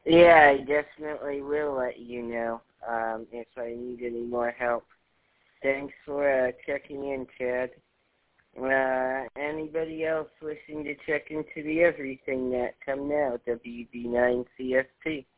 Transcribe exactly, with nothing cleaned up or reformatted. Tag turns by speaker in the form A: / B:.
A: Yeah, I definitely will let you know um, if I need any more help. Thanks for uh, checking in, Chad. Uh, anybody else wishing to check into the Everything Net, come now, W B nine C S T.